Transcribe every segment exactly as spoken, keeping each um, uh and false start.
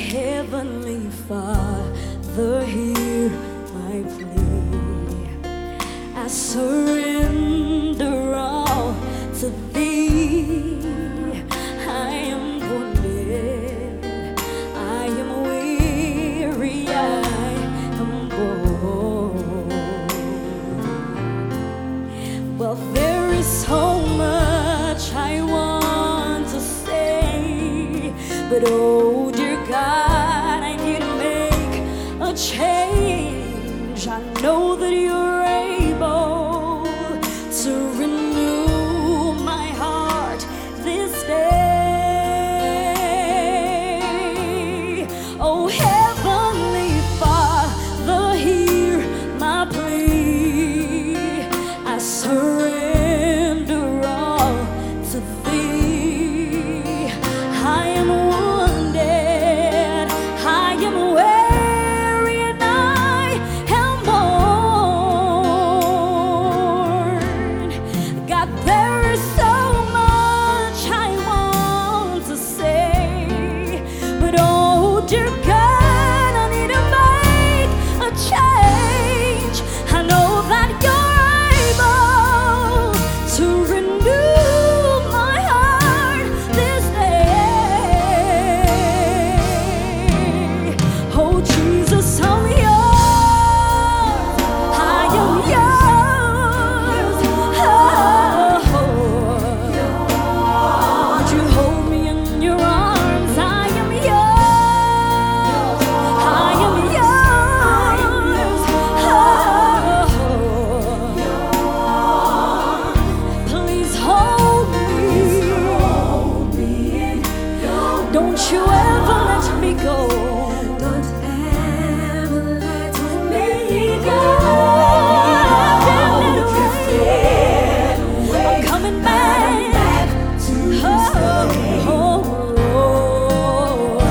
Heavenly Father, hear my plea. I surrender all to Thee. I am wounded, I am weary, I am bored. Well, there is so much I want to say, but oh dear God, I need to make a change. I know that You're able to renew my heart this day. Oh Heavenly Father, hear my plea. I surrender all to Thee. I am wounded, I am weary, and I am worn. God, there is so much I want to say, but oh dear God, I need to make a change. I know that You're able to renew my heart this day. Oh Jesus, I'm Yours, I am Yours. Oh, would You hold me in Your arms? I am Yours, I am Yours. Oh, please hold me. Don't You ever let me go. Don't ever let me go. I'm coming back to oh, oh,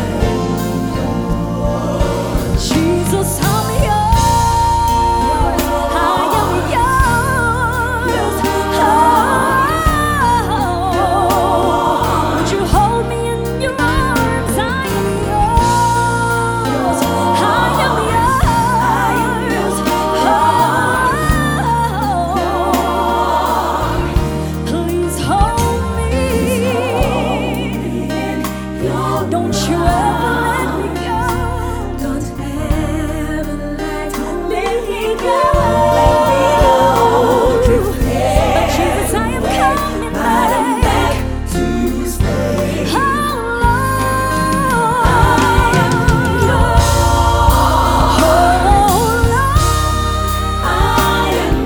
Jesus, I'm Yours, I am Yours. Oh, would You hold me in Your arms? I am Yours, I am Yours. Oh, please hold me. Don't You ever let me go. Don't ever let me go. But Jesus, I am coming back to stay. Oh Lord, oh Lord, I am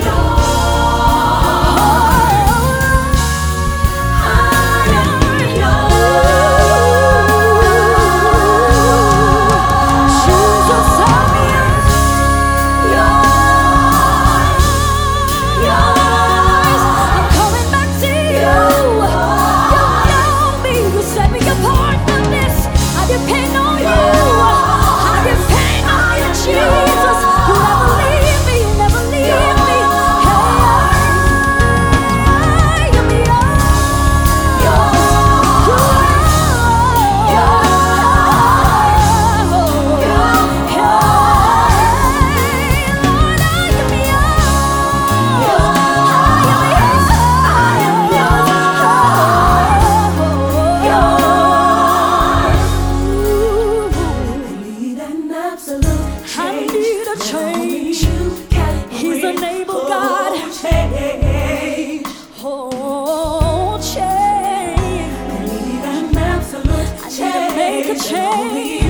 I need a change. He's an able God. Oh, change. I need an absolute change. I need to make a change.